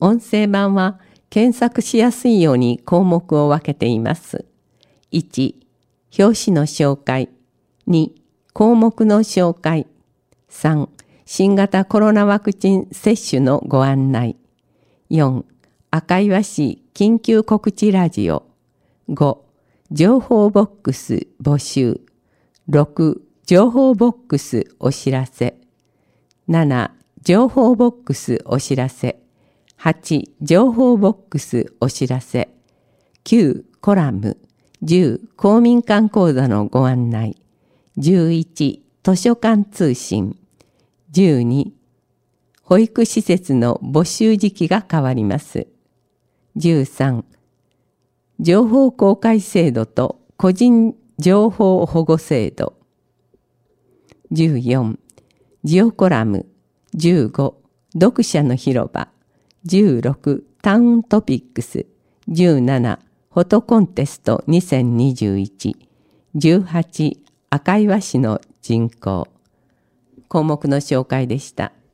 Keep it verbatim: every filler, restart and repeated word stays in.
音声版は検索しやすいように項目を分けています。いち、表紙の紹介。に、項目の紹介。さん、新型コロナワクチン接種のご案内。よん、赤岩市緊急告知ラジオ。ご、情報ボックス募集。ろく、情報ボックスお知らせ。なな、情報ボックスお知らせ。はち、情報ボックスお知らせ。きゅう、コラム。じゅう、公民館講座のご案内。じゅういち、図書館通信。じゅうに、保育施設の募集時期が変わります。じゅうさん、情報公開制度と個人情報保護制度。じゅうよん、ジオコラム。じゅうご、読者の広場。じゅうろく、タウントピックス。じゅうなな、フォトコンテストにせんにじゅういち。じゅうはち、赤岩市の人口。項目の紹介でした。